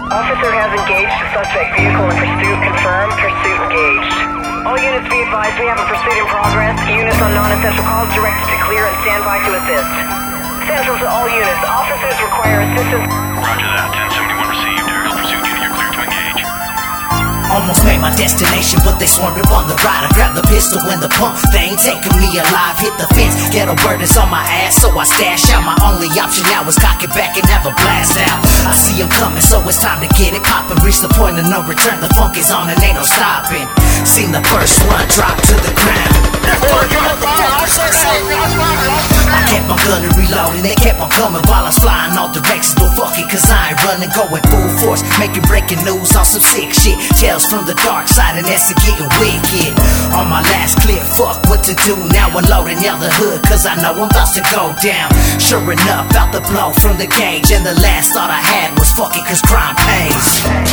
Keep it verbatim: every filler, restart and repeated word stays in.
Officer has engaged the suspect vehicle in pursuit. Confirmed. Pursuit engaged. All units be advised we have a pursuit in progress. Units on non-essential calls directed to clear and stand by to assist. Central to all units. Officers require assistance. Roger that. ten seventy-one received. Aerial pursuit unit, you're clear to engage. Almost made my destination, but they swarmed up on the ride. I grabbed the pistol and the pump. They ain't taking me alive. Hit the fence, ghetto bird is on my ass, so I stash out. My only option now is cock it back and have a blast out. I see them coming, so it's time to get it poppin'. Reach the point of no return, the funk is on and ain't no stopping. Seen the first one drop to the ground. I kept my gun and reloading, they kept on coming while I was flying all directions. But fuck it, cause I ain't running, going full force, making breaking news on some sick shit. Tales from the dark side and that's getting wicked. On my last clip, fuck what to do now. Unloading yell the hood, cause I know I'm about to go down. Sure enough, out the blow from the gauge, and the last thought I had was fuck it, cause crime pays.